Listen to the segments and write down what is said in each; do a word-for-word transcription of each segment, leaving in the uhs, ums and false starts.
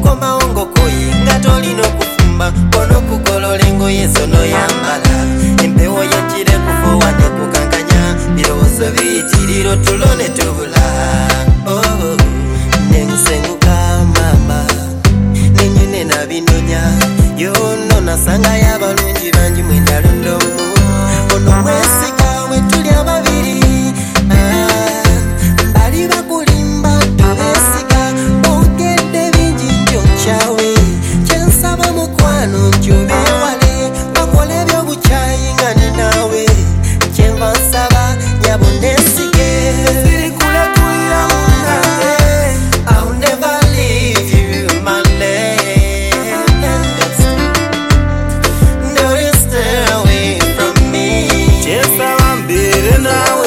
okoma ongo koyi nga tolina okufumba ono kukolola engoye zono yambala empewo yakire kufuwa ne kukankanya birowoozo biyitiriro tulo ne tubula oh, nensenguka mama nenyine nabinonya yono nasanga y'abalungi bangi mwendalondomu ono mwesika we tuli ababiri bali bakulimba tubesiga ogedde bingi nkyokyawe kyensaba mukwano nkyobewale bakole ebyobukyayi nga ne naawe kyenva nsaba nyabo nesige sirikulekulira munange I'll never leave you my love don't stay away from me kyensaba mbere naawe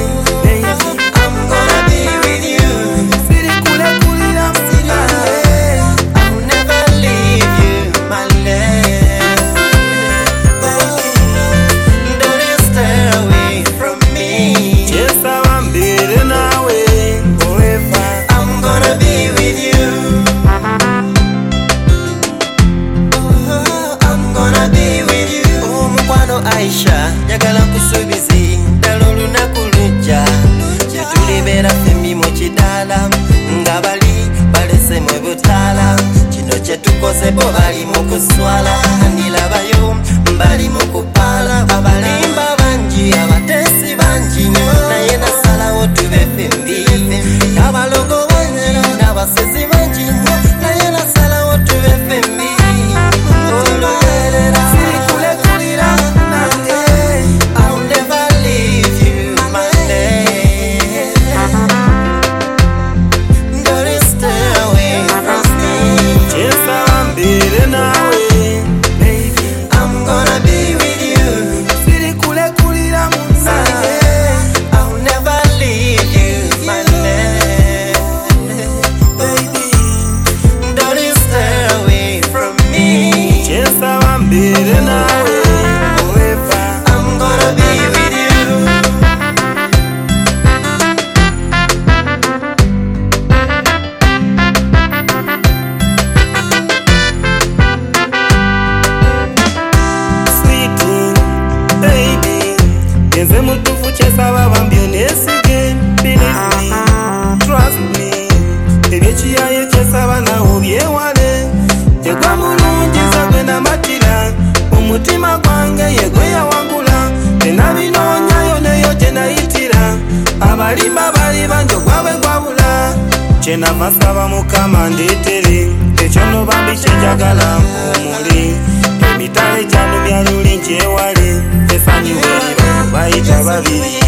Aisha njagala nkusuubize ddala olunaku lujja kyetulibera fembi mu kidaala nga bali balese mu butaala kino kyetukoze bo bali mu kuswala ndilabayo bali mu kupaala abalimba bangi abateesi bangi naye nasalawo tube fembi abalogo bangi n'abasezi bangi naye nasalawo tube fembi ologerera Nze mutufu kyesaba bambyo nesige believe me, trust me ebyekiyaye kyesaba nawo byewale yegwa mulungiza gwe namatira omutima gwange yegwe yawangula tenabinoonyayo neyo gye nayitira abalimba bali banjo gwawe gwabula kyenava nsaba mukama ndeetere ekyono bambi kyenjagala mpumule emitale gyano byaluli nkyewale esanyiwe bayita babiri